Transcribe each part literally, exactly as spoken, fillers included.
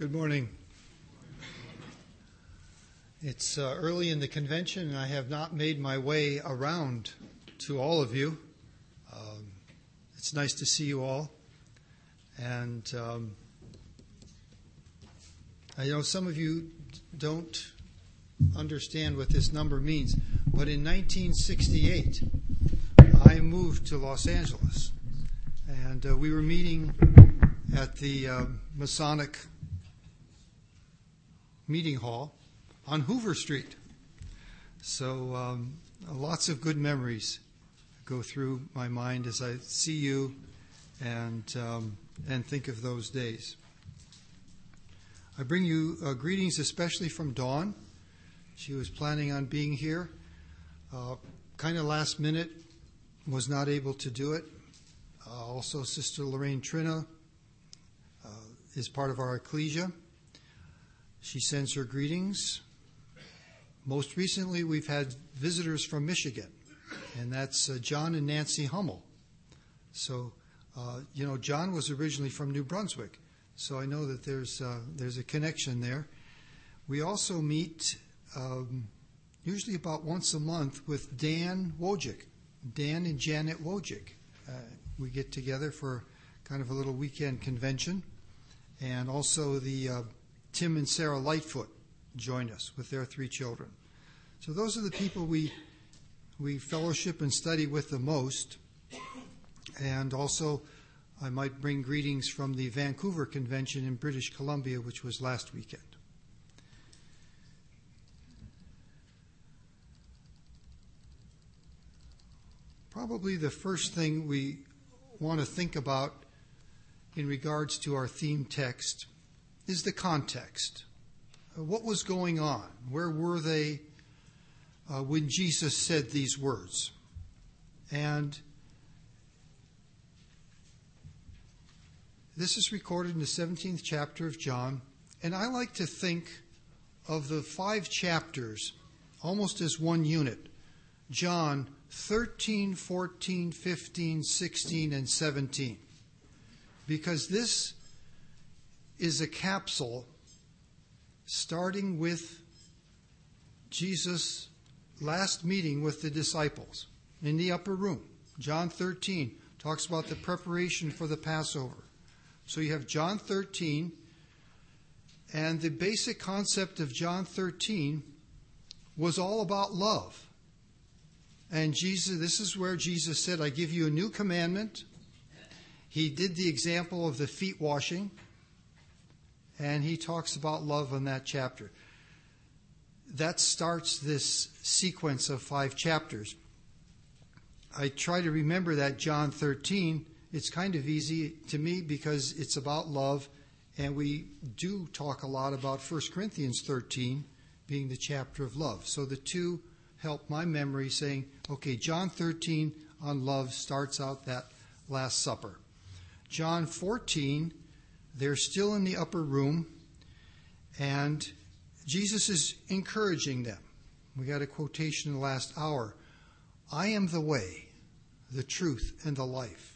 Good morning. It's uh, early in the convention, and I have not made my way around to all of you. Um, it's nice to see you all. And um, I know some of you don't understand what this number means, but in nineteen sixty-eight, I moved to Los Angeles, and uh, we were meeting at the uh, Masonic meeting hall on Hoover Street. So um, lots of good memories go through my mind as I see you and um, and think of those days. I bring you uh, greetings especially from Dawn. She was planning on being here. Uh, kind of last minute, was not able to do it. Uh, also, Sister Lorraine Trina uh, is part of our ecclesia. She sends her greetings. Most recently, we've had visitors from Michigan, and that's uh, John and Nancy Hummel. So, uh, you know, John was originally from New Brunswick, so I know that there's uh, there's a connection there. We also meet um, usually about once a month with Dan Wojcik, Dan and Janet Wojcik. Uh, we get together for kind of a little weekend convention, and also the uh, Tim and Sarah Lightfoot join us with their three children. So those are the people we we fellowship and study with the most. And also, I might bring greetings from the Vancouver Convention in British Columbia, which was last weekend. Probably the first thing we want to think about in regards to our theme text is the context. What was going on? Where were they uh, when Jesus said these words? And this is recorded in the seventeenth chapter of John. And I like to think of the five chapters almost as one unit. John thirteen, fourteen, fifteen, sixteen, and seventeen. Because this is a capsule starting with Jesus' last meeting with the disciples in the upper room. John thirteen talks about the preparation for the Passover. So you have John thirteen, and the basic concept of John thirteen was all about love. And Jesus, this is where Jesus said, I give you a new commandment. He did the example of the feet washing. And he talks about love in that chapter. That starts this sequence of five chapters. I try to remember that John thirteen. It's kind of easy to me because it's about love. And we do talk a lot about First Corinthians thirteen being the chapter of love. So the two help my memory saying, okay, John thirteen on love starts out that Last Supper. John fourteen, they're still in the upper room, and Jesus is encouraging them. We got a quotation in the last hour. I am the way, the truth, and the life.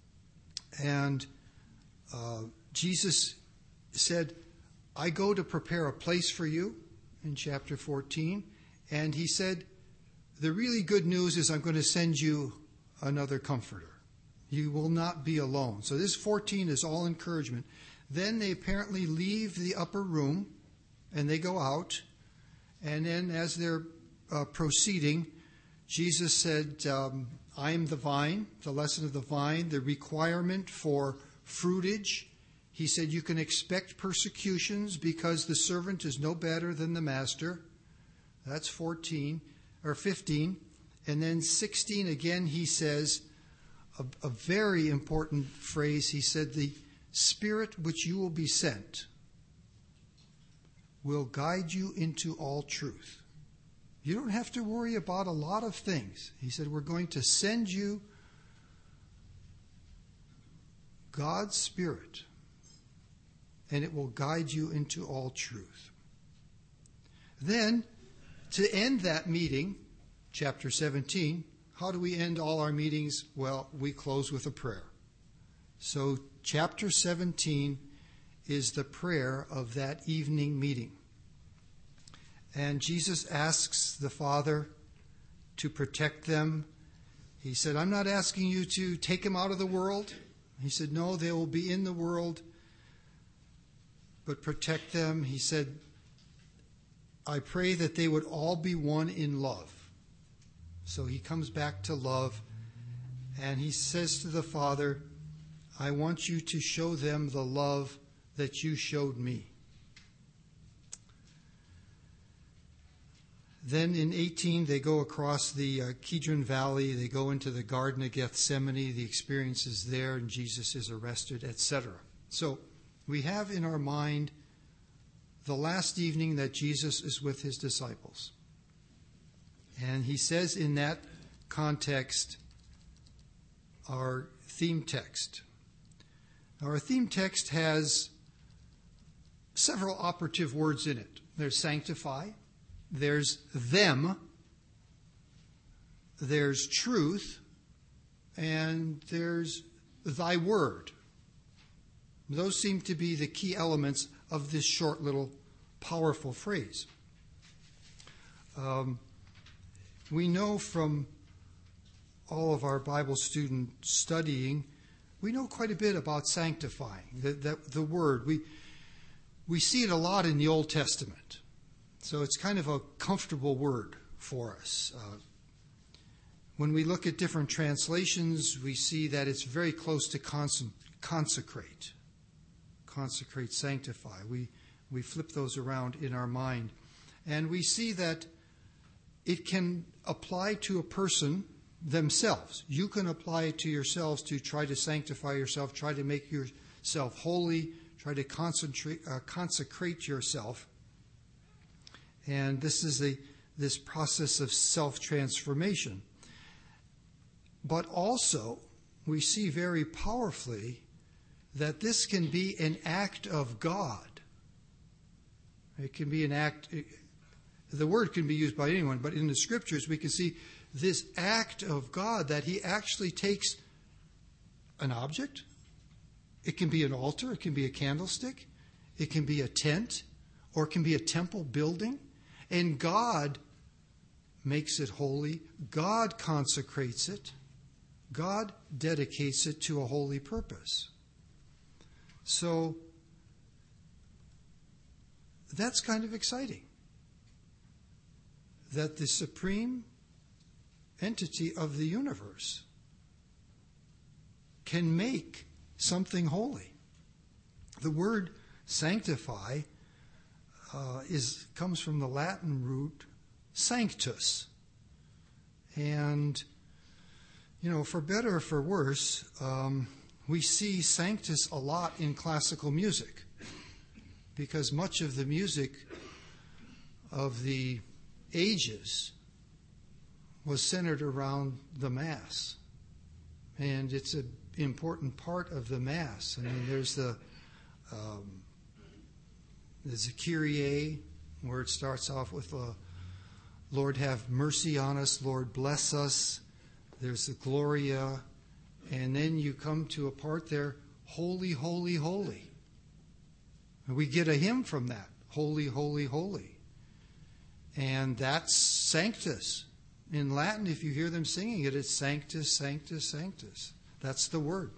And uh, Jesus said, I go to prepare a place for you in chapter fourteen. And he said, the really good news is I'm going to send you another comforter. You will not be alone. So this fourteen is all encouragement. Then they apparently leave the upper room and they go out. And then as they're uh, proceeding, Jesus said, um, I am the vine, the lesson of the vine, the requirement for fruitage. He said, you can expect persecutions because the servant is no better than the master. That's fourteen or fifteen. And then sixteen again, he says a, a very important phrase. He said, the Spirit which you will be sent will guide you into all truth. You don't have to worry about a lot of things. He said, we're going to send you God's Spirit, and it will guide you into all truth. Then, to end that meeting, chapter seventeen, how do we end all our meetings? Well, we close with a prayer. So chapter seventeen is the prayer of that evening meeting. And Jesus asks the Father to protect them. He said, I'm not asking you to take them out of the world. He said, no, they will be in the world, but protect them. He said, I pray that they would all be one in love. So he comes back to love, and he says to the Father, I want you to show them the love that you showed me. Then in eighteen, they go across the uh, Kidron Valley. They go into the Garden of Gethsemane. The experience is there, and Jesus is arrested, et cetera. So we have in our mind the last evening that Jesus is with his disciples. And he says in that context, our theme text. Our theme text has several operative words in it. There's sanctify. There's them, there's truth, and there's thy word. Those seem to be the key elements of this short little powerful phrase. Um, we know from all of our Bible student studying, we know quite a bit about sanctifying, the, the, the word. We, we see it a lot in the Old Testament. So it's kind of a comfortable word for us. Uh, when we look at different translations, we see that it's very close to cons- consecrate. Consecrate, sanctify. We, we flip those around in our mind. And we see that it can apply to a person themselves. You can apply it to yourselves to try to sanctify yourself, try to make yourself holy, try to concentrate, uh, consecrate yourself. And this is a this process of self-transformation. But also, we see very powerfully that this can be an act of God. It can be an act, it, the word can be used by anyone, but in the scriptures we can see this act of God that he actually takes an object. It can be an altar, it can be a candlestick, it can be a tent, or it can be a temple building. And God makes it holy. God consecrates it. God dedicates it to a holy purpose. So that's kind of exciting. That the supreme entity of the universe can make something holy. The word sanctify Uh, is comes from the Latin root sanctus. And, you know, for better or for worse, um, we see sanctus a lot in classical music, because much of the music of the ages was centered around the Mass. And it's an important part of the Mass. I mean, there's the... Um, There's a Kyrie, where it starts off with, uh, Lord have mercy on us, Lord bless us. There's the Gloria. And then you come to a part there, holy, holy, holy. And we get a hymn from that, holy, holy, holy. And that's Sanctus. In Latin, if you hear them singing it, it's Sanctus, Sanctus, Sanctus. That's the word.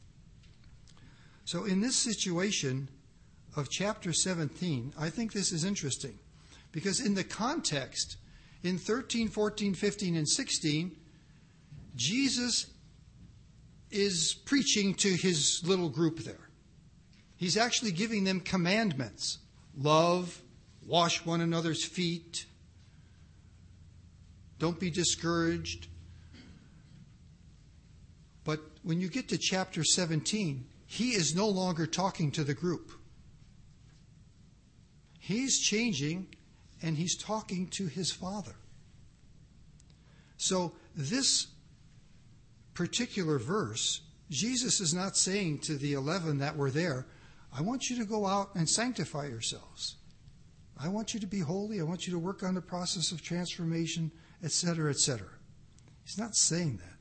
So in this situation of chapter seventeen, I think this is interesting, because in the context, in thirteen, fourteen, fifteen, and sixteen, Jesus is preaching to his little group there. He's actually giving them commandments. Love, wash one another's feet, don't be discouraged. But when you get to chapter seventeen, he is no longer talking to the group. He's changing, and he's talking to his Father. So this particular verse, Jesus is not saying to the eleven that were there, I want you to go out and sanctify yourselves. I want you to be holy. I want you to work on the process of transformation, et cetera, et cetera. He's not saying that.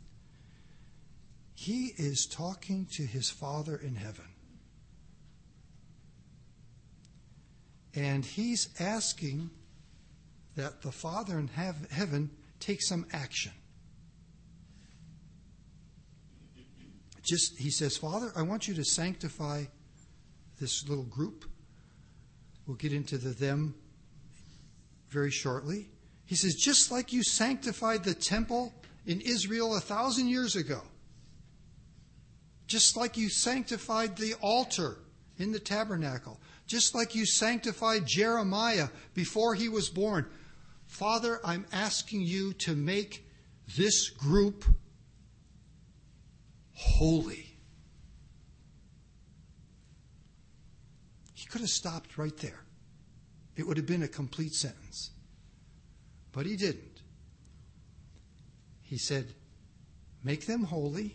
He is talking to his Father in heaven. And he's asking that the Father in hev- heaven take some action. Just, he says, Father, I want you to sanctify this little group. We'll get into the them very shortly. He says, just like you sanctified the temple in Israel a thousand years ago, just like you sanctified the altar in the tabernacle, just like you sanctified Jeremiah before he was born, Father, I'm asking you to make this group holy. He could have stopped right there. It would have been a complete sentence. But he didn't. He said, make them holy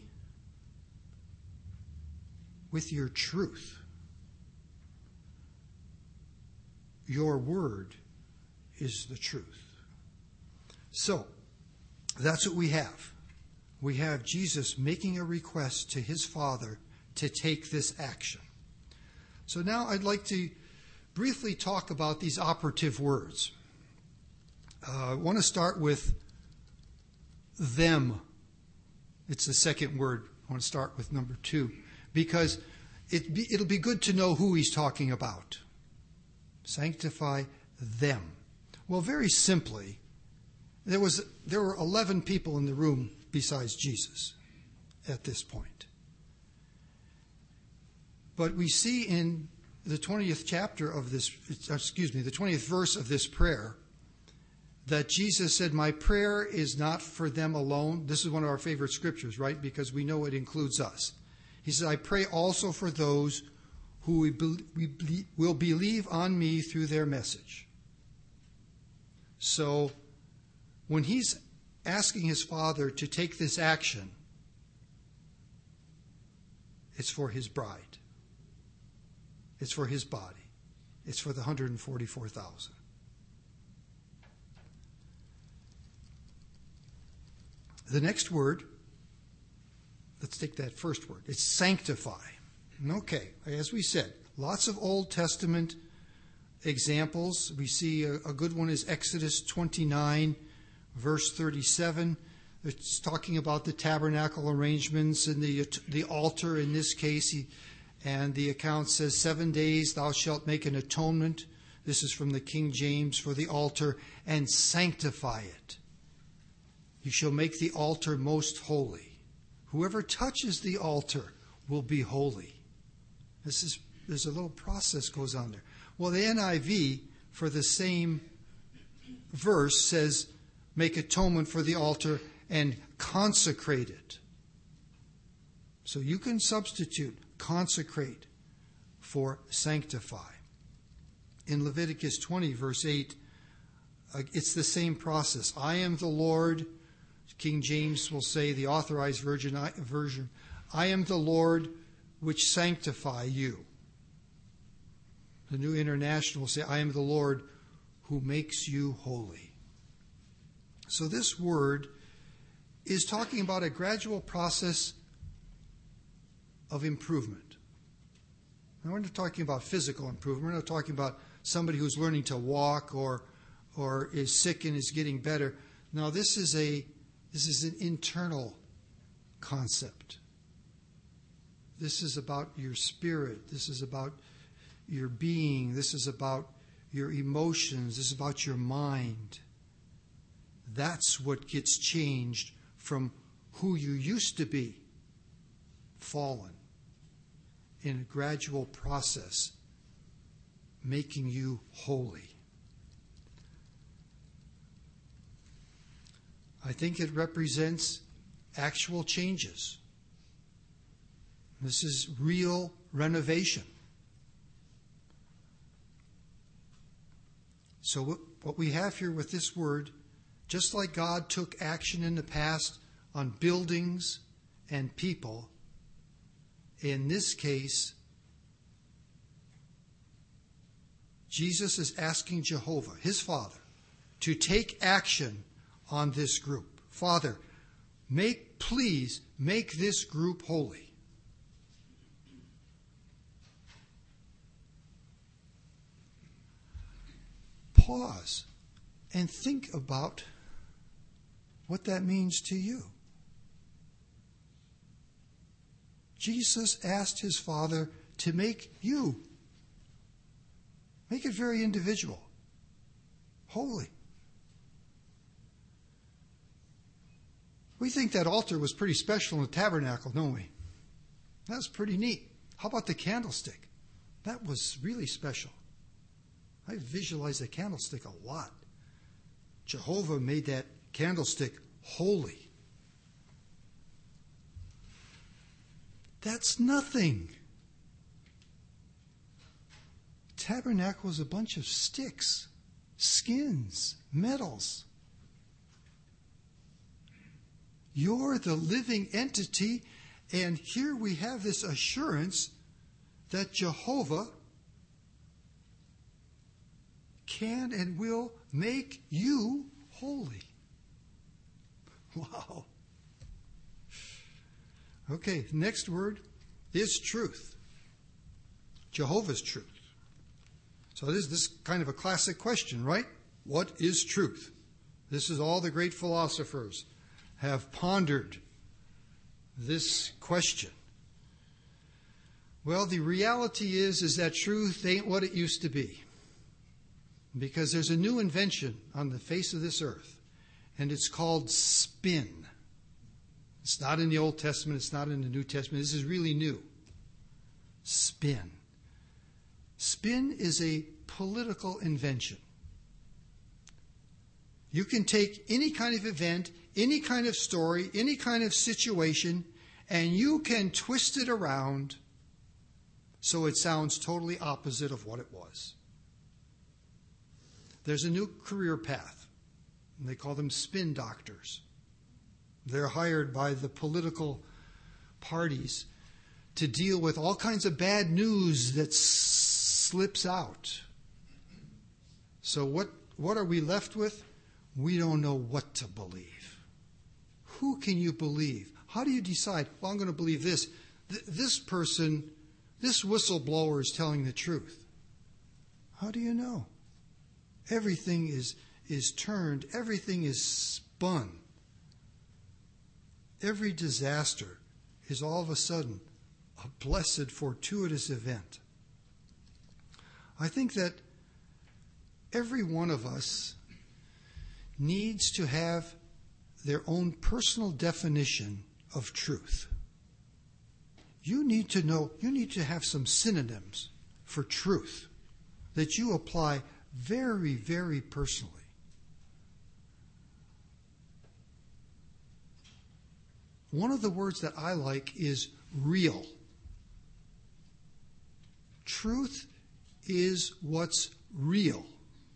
with your truth. Your word is the truth. So, that's what we have. We have Jesus making a request to his Father to take this action. So now I'd like to briefly talk about these operative words. Uh, I want to start with them. It's the second word. I want to start with number two, because it be, it'll be good to know who he's talking about. Sanctify them. Well, very simply, there was there were eleven people in the room besides Jesus at this point. But we see in the twentieth chapter of this, excuse me, the twentieth verse of this prayer, that Jesus said, my prayer is not for them alone. This is one of our favorite scriptures, right? Because we know it includes us. He said, I pray also for those who will believe on me through their message. So when he's asking his Father to take this action, it's for his bride. It's for his body. It's for the one hundred forty-four thousand. The next word, let's take that first word. It's sanctify. Okay, as we said, lots of Old Testament examples. We see a, a good one is Exodus twenty-nine, verse thirty-seven. It's talking about the tabernacle arrangements and the the altar in this case. He, and the account says, seven days thou shalt make an atonement. This is from the King James, for the altar, and sanctify it. You shall make the altar most holy. Whoever touches the altar will be holy. This is there's a little process goes on there. Well, the N I V for the same verse says, make atonement for the altar and consecrate it. So you can substitute consecrate for sanctify. In Leviticus twenty, verse eight, uh, it's the same process. I am the Lord. King James will say, the authorized version, version, I am the Lord which sanctify you. The New International will say, I am the Lord who makes you holy. So this word is talking about a gradual process of improvement. Now, we're not talking about physical improvement. We're not talking about somebody who's learning to walk or or is sick and is getting better. No, this is a this is an internal concept. This is about your spirit. This is about your being. This is about your emotions. This is about your mind. That's what gets changed from who you used to be, fallen, in a gradual process, making you holy. I think it represents actual changes. This is real renovation. So what we have here with this word, just like God took action in the past on buildings and people, in this case, Jesus is asking Jehovah, his Father, to take action on this group. Father, make, please make this group holy. pause and think about what that means to you. Jesus asked his Father to make you, make it very individual, holy. We think that altar was pretty special in the tabernacle, don't we? That was pretty neat. How about the candlestick? That was really special. I visualize the candlestick a lot. Jehovah made that candlestick holy. That's nothing. Tabernacle is a bunch of sticks, skins, metals. You're the living entity, and here we have this assurance that Jehovah can and will make you holy. Wow. Okay, next word is truth. Jehovah's truth. So this, this is kind of a classic question, right? What is truth? This is all the great philosophers have pondered this question. Well, the reality is, is that truth ain't what it used to be. Because there's a new invention on the face of this earth, and it's called spin. It's not in the Old Testament, it's not in the New Testament. This is really new. Spin. Spin is a political invention. You can take any kind of event, any kind of story, any kind of situation, and you can twist it around so it sounds totally opposite of what it was. There's a new career path, and they call them spin doctors. They're hired by the political parties to deal with all kinds of bad news that s- slips out. So what, what are we left with? We don't know what to believe. Who can you believe? How do you decide, well, I'm going to believe this. Th- this person, this whistleblower is telling the truth. How do you know? Everything is, is turned. Everything is spun. Every disaster is all of a sudden a blessed, fortuitous event. I think that every one of us needs to have their own personal definition of truth. You need to know, you need to have some synonyms for truth that you apply very, very personally. One of the words that I like is real. Truth is what's real.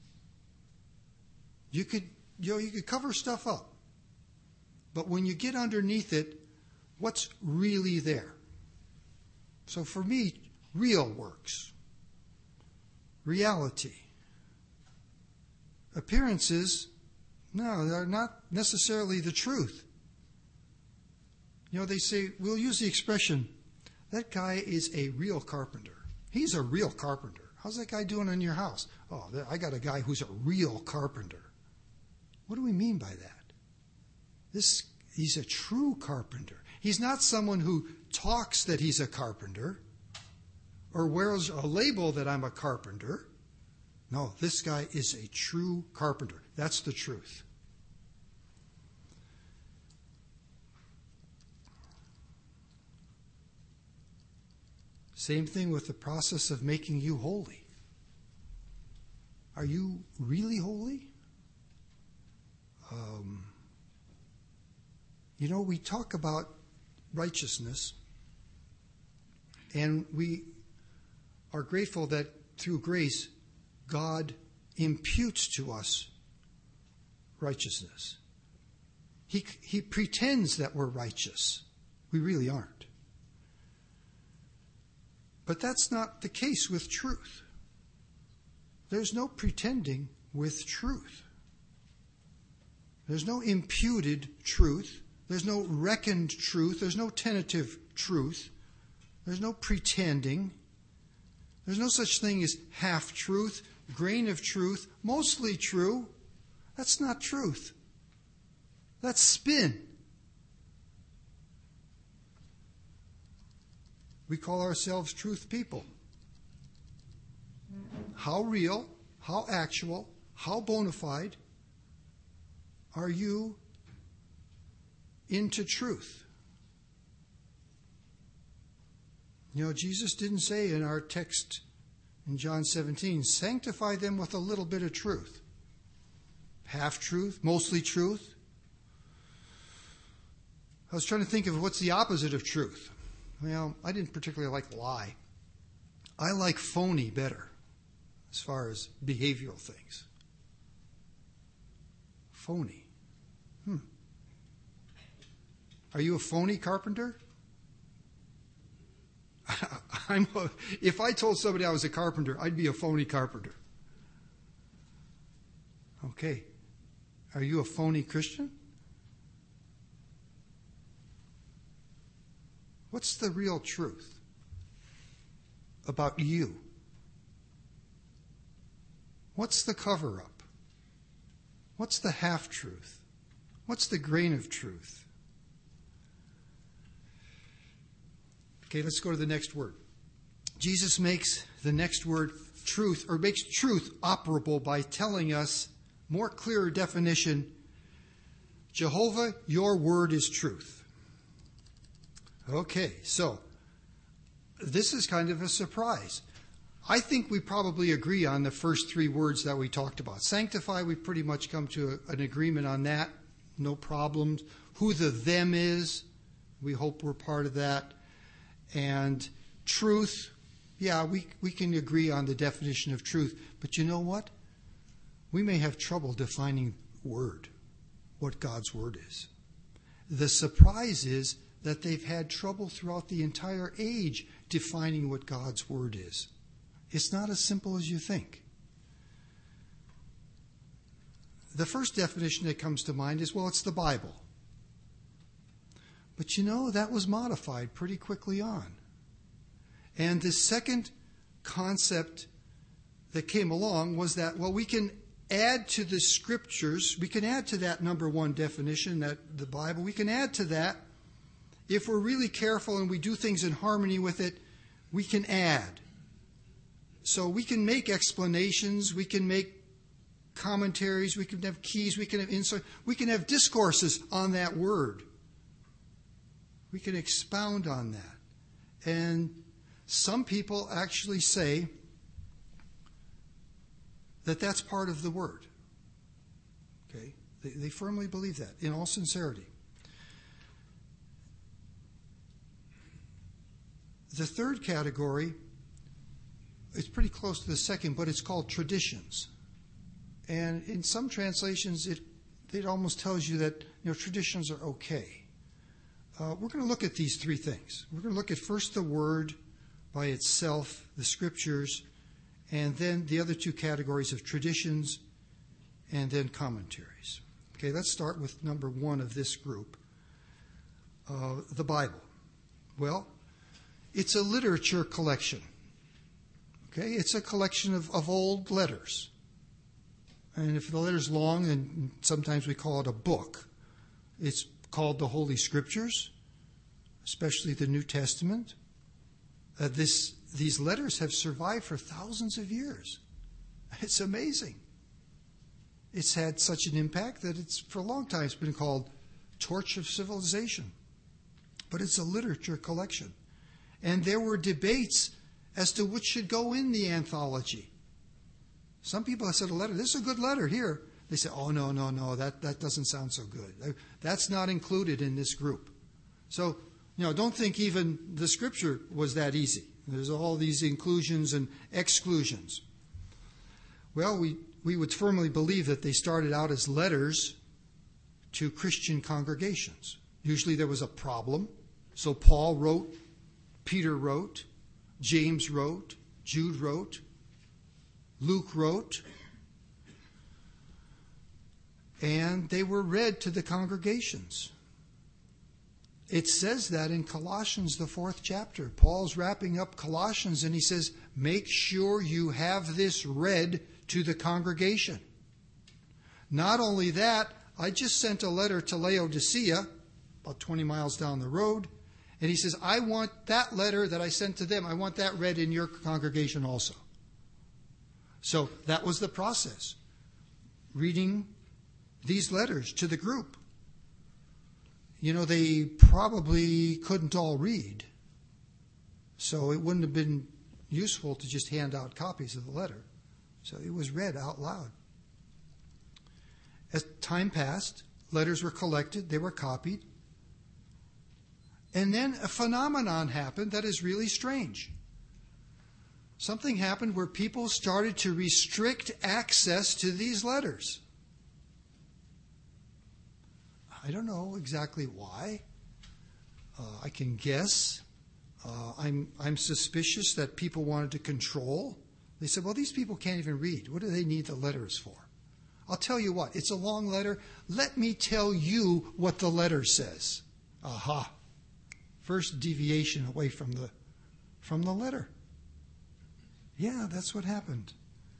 You could, you know, you could cover stuff up, but when you get underneath it, what's really there? So for me, real works. Reality. Appearances, no, they're not necessarily the truth. You know, they say, we'll use the expression, that guy is a real carpenter. He's a real carpenter. How's that guy doing in your house? Oh, I got a guy who's a real carpenter. What do we mean by that? This, he's a true carpenter. He's not someone who talks that he's a carpenter or wears a label that I'm a carpenter. No, this guy is a true carpenter. That's the truth. Same thing with the process of making you holy. Are you really holy? Um, you know, we talk about righteousness, and we are grateful that through grace, God imputes to us righteousness. He, he pretends that we're righteous. We really aren't. But that's not the case with truth. There's no pretending with truth. There's no imputed truth. There's no reckoned truth. There's no tentative truth. There's no pretending. There's no such thing as half-truth, grain of truth, mostly true. That's not truth. That's spin. We call ourselves truth people. How real, how actual, how bona fide are you into truth? You know, Jesus didn't say in our text in John seventeen, sanctify them with a little bit of truth. Half truth, mostly truth. I was trying to think of what's the opposite of truth. Well, I didn't particularly like lie. I like phony better as far as behavioral things. Phony. Hmm. Are you a phony carpenter? I'm a, if I told somebody I was a carpenter, I'd be a phony carpenter. Okay. Are you a phony Christian? What's the real truth about you? What's the cover-up? What's the half-truth? What's the grain of truth? Okay, let's go to the next word. Jesus makes the next word truth, or makes truth operable by telling us more clearer definition. Jehovah, your word is truth. Okay, so this is kind of a surprise. I think we probably agree on the first three words that we talked about. Sanctify, we pretty much come to a, an agreement on that. No problems. Who the them is, we hope we're part of that. And truth, yeah, we, we can agree on the definition of truth. But you know what? We may have trouble defining word, what God's word is. The surprise is that they've had trouble throughout the entire age defining what God's word is. It's not as simple as you think. The first definition that comes to mind is, well, it's the Bible. But you know, that was modified pretty quickly on. And the second concept that came along was that, well, we can add to the scriptures, we can add to that number one definition, that the Bible, we can add to that. If we're really careful and we do things in harmony with it, we can add. So we can make explanations, we can make commentaries, we can have keys, we can have insight, we can have discourses on that word. We can expound on that. And some people actually say that that's part of the word. Okay? They, they firmly believe that, in all sincerity. The third category is pretty close to the second, but it's called traditions. And in some translations, it, it almost tells you that, you know, traditions are okay. Uh, we're going to look at these three things. We're going to look at first the Word by itself, the Scriptures, and then the other two categories of traditions and then commentaries. Okay, let's start with number one of this group, uh, the Bible. Well, it's a literature collection. Okay, it's a collection of, of old letters. And if the letter's long, then sometimes we call it a book. It's called the Holy Scriptures, especially the New Testament. Uh, this, these letters have survived for thousands of years. It's amazing. It's had such an impact that it's for a long time it's been called Torch of Civilization. But it's a literature collection. And there were debates as to which should go in the anthology. Some people have said a letter, this is a good letter here. They say, oh, no, no, no, that, that doesn't sound so good. That's not included in this group. So, you know, don't think even the Scripture was that easy. There's all these inclusions and exclusions. Well, we, we would firmly believe that they started out as letters to Christian congregations. Usually there was a problem. So Paul wrote, Peter wrote, James wrote, Jude wrote, Luke wrote, and they were read to the congregations. It says that in Colossians, the fourth chapter. Paul's wrapping up Colossians and he says, make sure you have this read to the congregation. Not only that, I just sent a letter to Laodicea, about twenty miles down the road, and he says, I want that letter that I sent to them, I want that read in your congregation also. So that was the process. Reading these letters to the group. You know, they probably couldn't all read. So it wouldn't have been useful to just hand out copies of the letter. So it was read out loud. As time passed, letters were collected, they were copied. And then a phenomenon happened that is really strange. Something happened where people started to restrict access to these letters. I don't know exactly why. Uh, I can guess. Uh, I'm, I'm suspicious that people wanted to control. They said, well, these people can't even read. What do they need the letters for? I'll tell you what. It's a long letter. Let me tell you what the letter says. Aha. First deviation away from the, from the letter. Yeah, that's what happened.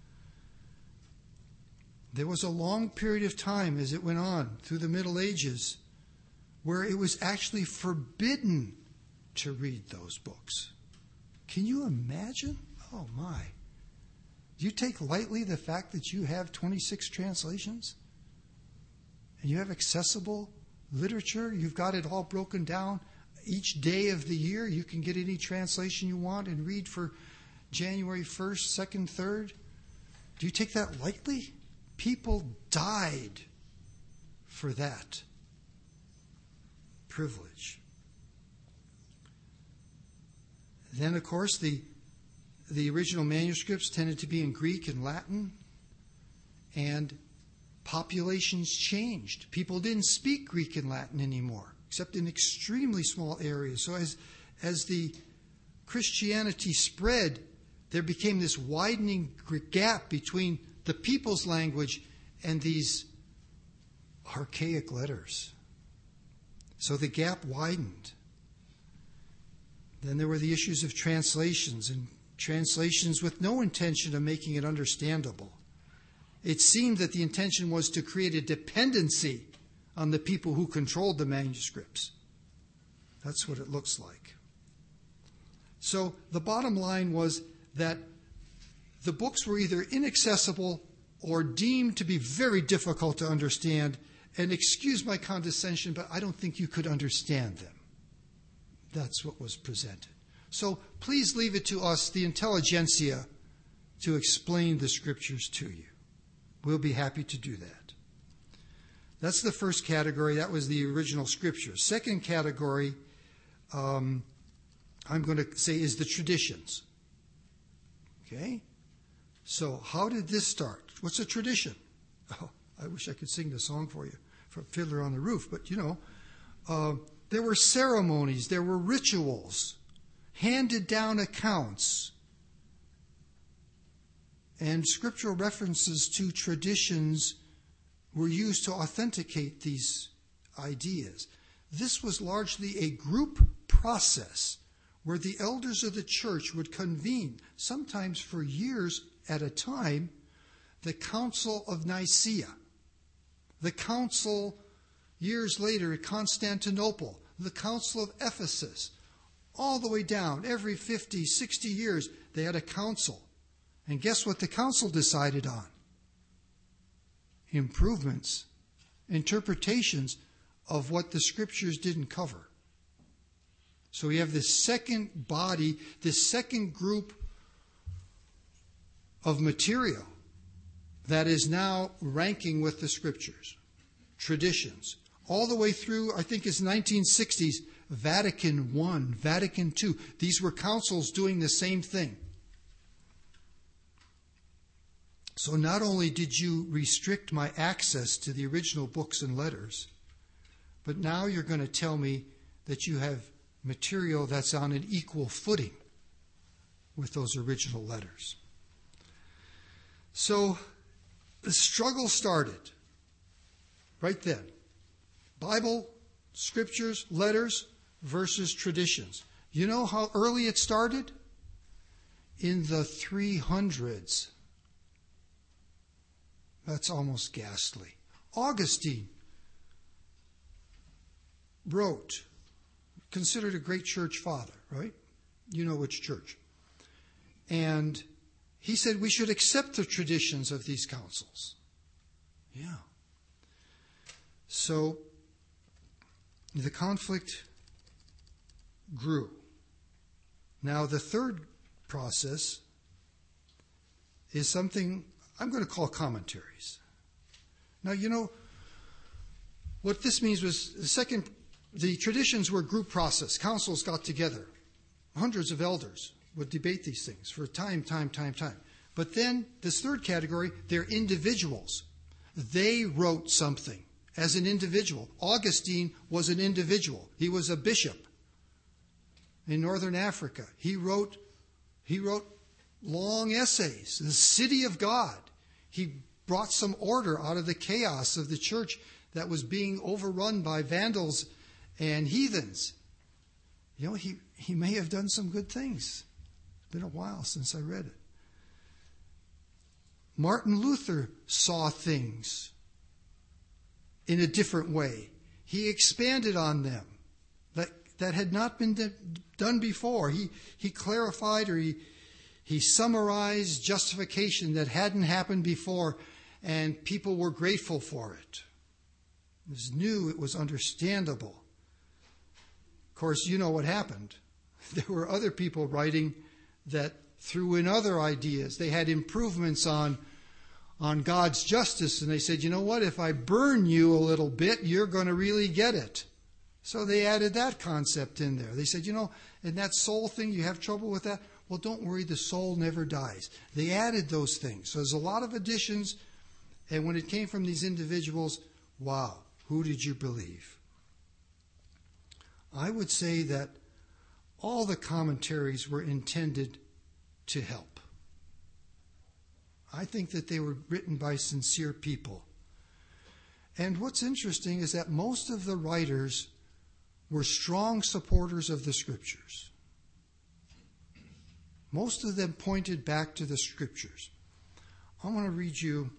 There was a long period of time as it went on through the Middle Ages where it was actually forbidden to read those books. Can you imagine? Oh my. Do you take lightly the fact that you have twenty-six translations? And you have accessible literature? You've got it all broken down. Each day of the year you can get any translation you want and read for January first, second, third. Do you take that lightly? People died for that privilege. Then, of course, the the original manuscripts tended to be in Greek and Latin, and populations changed. People didn't speak Greek and Latin anymore, except in extremely small areas. So as as the Christianity spread, there became this widening gap between the people's language and these archaic letters. So the gap widened. Then there were the issues of translations, and translations with no intention of making it understandable. It seemed that the intention was to create a dependency on the people who controlled the manuscripts. That's what it looks like. So the bottom line was that the books were either inaccessible or deemed to be very difficult to understand. And excuse my condescension, but I don't think you could understand them. That's what was presented. So please leave it to us, the intelligentsia, to explain the scriptures to you. We'll be happy to do that. That's the first category. That was the original scriptures. Second category, um, I'm going to say, is the traditions. Okay? So how did this start? What's a tradition? Oh, I wish I could sing the song for you, from Fiddler on the Roof. But, you know, uh, there were ceremonies, there were rituals, handed down accounts, and scriptural references to traditions were used to authenticate these ideas. This was largely a group process where the elders of the church would convene, sometimes for years at a time, the Council of Nicaea, the council years later at Constantinople, the Council of Ephesus, all the way down, every fifty, sixty years, they had a council. And guess what the council decided on? Improvements, interpretations of what the scriptures didn't cover. So we have this second body, this second group of material that is now ranking with the scriptures, traditions. All the way through, I think it's nineteen sixties, Vatican One, Vatican Two. These were councils doing the same thing. So not only did you restrict my access to the original books and letters, but now you're going to tell me that you have material that's on an equal footing with those original letters. So the struggle started right then. Bible, scriptures, letters versus traditions. You know how early it started? In the three hundreds. That's almost ghastly. Augustine wrote, considered a great church father, right? You know which church. And he said we should accept the traditions of these councils. Yeah. So the conflict grew. Now the third process is something I'm going to call commentaries. Now, you know, what this means was the second, the traditions were a group process. Councils got together. Hundreds of elders would debate these things for time, time, time, time. But then this third category, they're individuals. They wrote something as an individual. Augustine was an individual. He was a bishop in northern Africa. He wrote, he wrote long essays, the city of God. He brought some order out of the chaos of the church that was being overrun by vandals and heathens. You know, he, he may have done some good things. It's been a while since I read it. Martin Luther saw things in a different way. He expanded on them that, that had not been de- done before. He, he clarified or he, he summarized justification that hadn't happened before, and people were grateful for it. It was new, it was understandable. Of course, you know what happened. There were other people writing that threw in other ideas. They had improvements on, on God's justice, and they said, you know what, if I burn you a little bit, you're going to really get it. So they added that concept in there. They said, you know, in that soul thing, you have trouble with that? Well, don't worry, the soul never dies. They added those things. So there's a lot of additions, and when it came from these individuals, wow, who did you believe? I would say that all the commentaries were intended to help. I think that they were written by sincere people. And what's interesting is that most of the writers were strong supporters of the Scriptures. Most of them pointed back to the Scriptures. I want to read you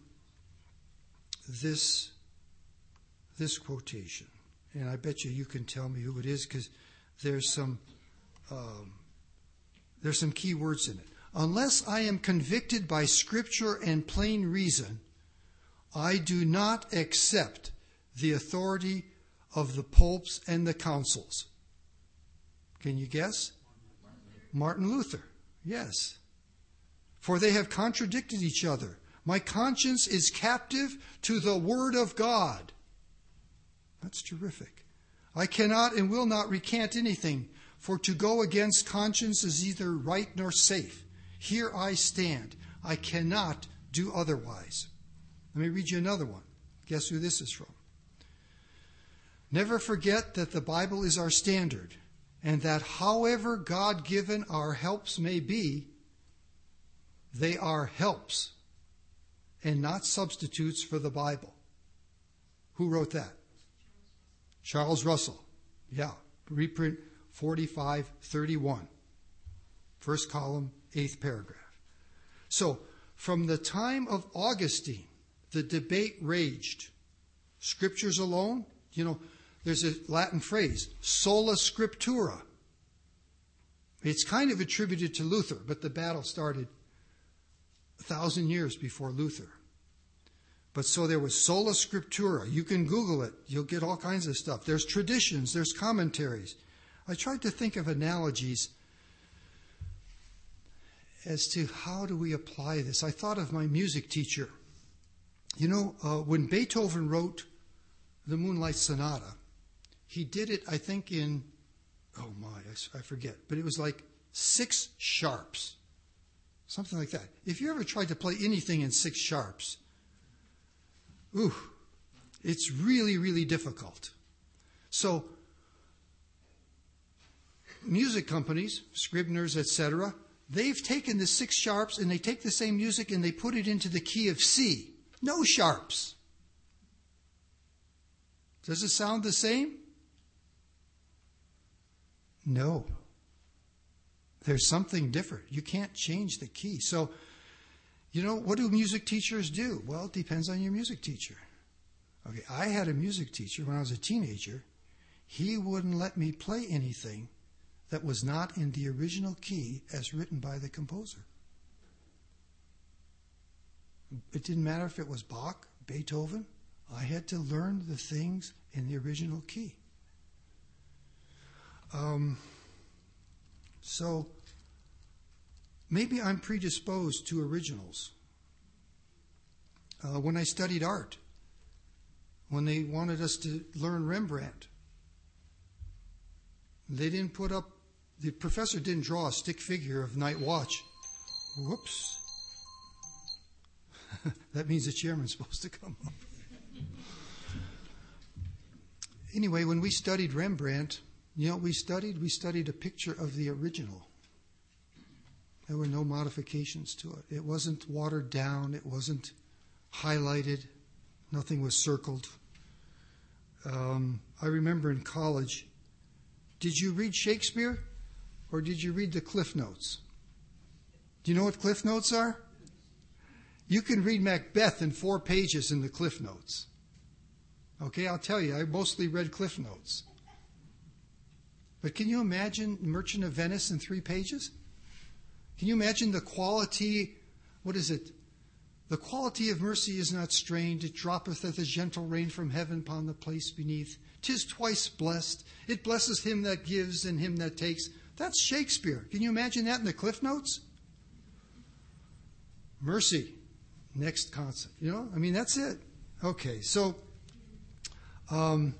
this, this quotation. And I bet you you can tell me who it is, because there's some um, there's some key words in it. Unless I am convicted by Scripture and plain reason, I do not accept the authority of the popes and the councils. Can you guess? Martin Luther. Yes. For they have contradicted each other. My conscience is captive to the Word of God. That's terrific. I cannot and will not recant anything, for to go against conscience is neither right nor safe. Here I stand. I cannot do otherwise. Let me read you another one. Guess who this is from? Never forget that the Bible is our standard, and that however God-given our helps may be, they are helps and not substitutes for the Bible. Who wrote that? Charles Russell. Yeah, reprint forty-five thirty-one. First column, eighth paragraph. So, from the time of Augustine, the debate raged. Scriptures alone, you know, there's a Latin phrase, sola scriptura. It's kind of attributed to Luther, but the battle started a thousand years before Luther. But so there was sola scriptura. You can Google it. You'll get all kinds of stuff. There's traditions. There's commentaries. I tried to think of analogies as to how do we apply this. I thought of my music teacher. You know, uh, when Beethoven wrote the Moonlight Sonata, he did it, I think, in, oh my, I, I forget, but it was like six sharps. Something like that. If you ever tried to play anything in six sharps, ooh, it's really, really difficult. So, music companies, Scribner's, et cetera, they've taken the six sharps and they take the same music and they put it into the key of C. No sharps. Does it sound the same? No. There's something different. You can't change the key. So, You know, what do music teachers do? Well, it depends on your music teacher. Okay, I had a music teacher when I was a teenager. He wouldn't let me play anything that was not in the original key as written by the composer. It didn't matter if it was Bach, Beethoven. I had to learn the things in the original key. Um, so maybe I'm predisposed to originals. Uh, when I studied art, when they wanted us to learn Rembrandt, they didn't put up, the professor didn't draw a stick figure of Night Watch. Whoops. That means the chairman's supposed to come up. Anyway, when we studied Rembrandt, you know what we studied? We studied a picture of the original. There were no modifications to it. It wasn't watered down. It wasn't highlighted. Nothing was circled. Um, I remember in college, did you read Shakespeare or did you read the Cliff Notes? Do you know what Cliff Notes are? You can read Macbeth in four pages in the Cliff Notes. Okay, I'll tell you, I mostly read Cliff Notes. But can you imagine Merchant of Venice in three pages? Can you imagine the quality, what is it? The quality of mercy is not strained. It droppeth as a gentle rain from heaven upon the place beneath. 'Tis twice blessed. It blesses him that gives and him that takes. That's Shakespeare. Can you imagine that in the Cliff Notes? Mercy. Next concept. You know, I mean, that's it. Okay, so um,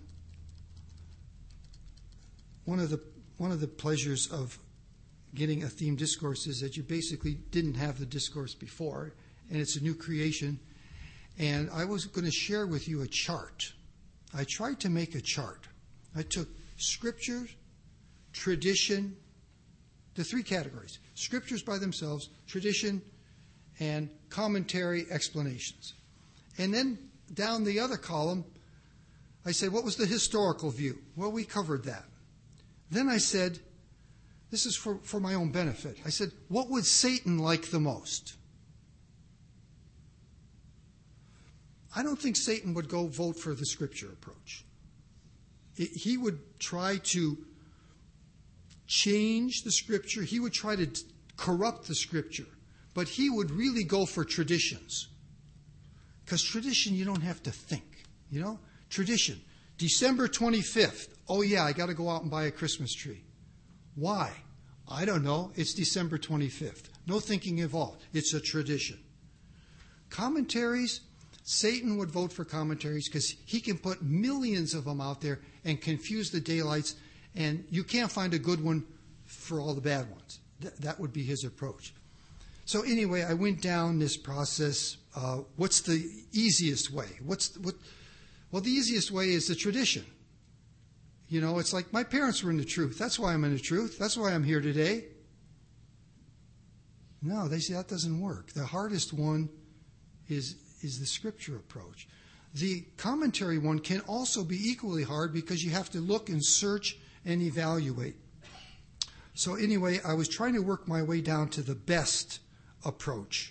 one of the one of the pleasures of getting a theme discourse is that you basically didn't have the discourse before, and it's a new creation. And I was going to share with you a chart. I tried to make a chart. I took scriptures, tradition, the three categories: scriptures by themselves, tradition, and commentary explanations. And then down the other column, I said, what was the historical view? Well, we covered that. Then I said, this is for, for my own benefit. I said, what would Satan like the most? I don't think Satan would go vote for the scripture approach. It, he would try to change the scripture. He would try to d- corrupt the scripture. But he would really go for traditions. Because tradition, you don't have to think. You know? Tradition. December twenty-fifth. Oh, yeah, I got to go out and buy a Christmas tree. Why? I don't know. It's December twenty-fifth. No thinking involved. It's a tradition. Commentaries, Satan would vote for commentaries because he can put millions of them out there and confuse the daylights, and you can't find a good one for all the bad ones. Th- that would be his approach. So anyway, I went down this process. Uh, what's the easiest way? What's what? Well, the easiest way is the tradition. You know, it's like my parents were in the truth. That's why I'm in the truth. That's why I'm here today. No, they say that doesn't work. The hardest one is is the scripture approach. The commentary one can also be equally hard because you have to look and search and evaluate. So anyway, I was trying to work my way down to the best approach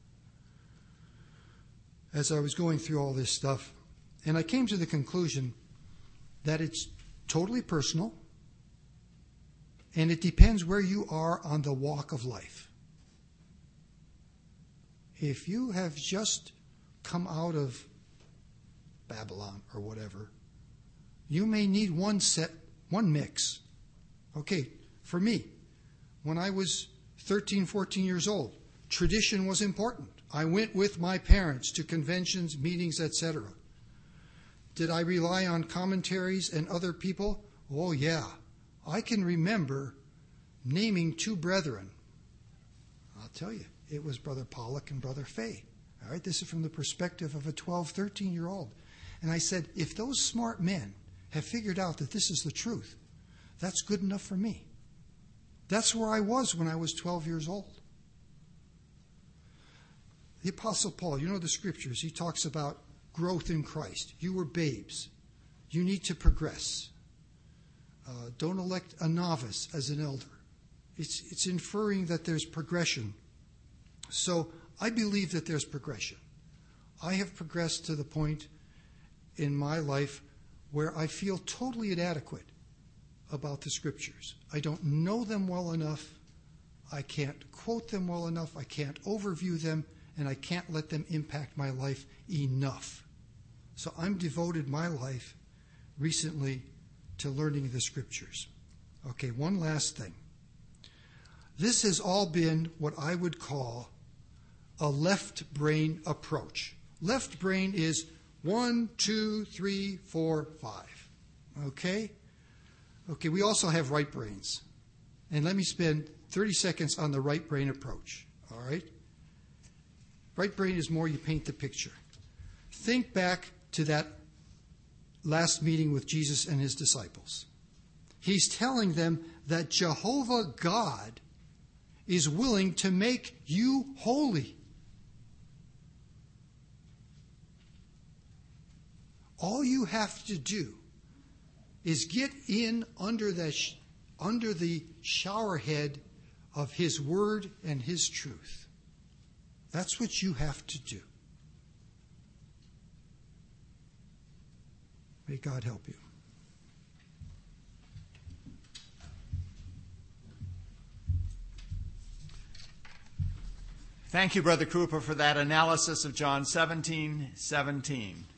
as I was going through all this stuff. And I came to the conclusion that it's totally personal and it depends where you are on the walk of life. If you have just come out of Babylon or whatever, you may need one set, one mix. Okay, for me, when I was thirteen, fourteen years old, tradition was important. I went with my parents to conventions, meetings, et cetera. Did I rely on commentaries and other people? Oh, yeah. I can remember naming two brethren. I'll tell you, it was Brother Pollock and Brother Fay. All right, this is from the perspective of a twelve, thirteen-year-old. And I said, if those smart men have figured out that this is the truth, that's good enough for me. That's where I was when I was twelve years old. The Apostle Paul, you know the scriptures, he talks about growth in Christ. You were babes. You need to progress. Uh, don't elect a novice as an elder. It's, it's inferring that there's progression. So I believe that there's progression. I have progressed to the point in my life where I feel totally inadequate about the Scriptures. I don't know them well enough. I can't quote them well enough. I can't overview them, and I can't let them impact my life enough. So I'm devoted my life recently to learning the Scriptures. Okay, one last thing. This has all been what I would call a left brain approach. Left brain is one, two, three, four, five. Okay? Okay, we also have right brains. And let me spend thirty seconds on the right brain approach. All right? Right brain is more you paint the picture. Think back to that last meeting with Jesus and his disciples. He's telling them that Jehovah God is willing to make you holy. All you have to do is get in under the, sh- under the shower head of his word and his truth. That's what you have to do. May God help you. Thank you, Brother Cooper, for that analysis of John seventeen seventeen.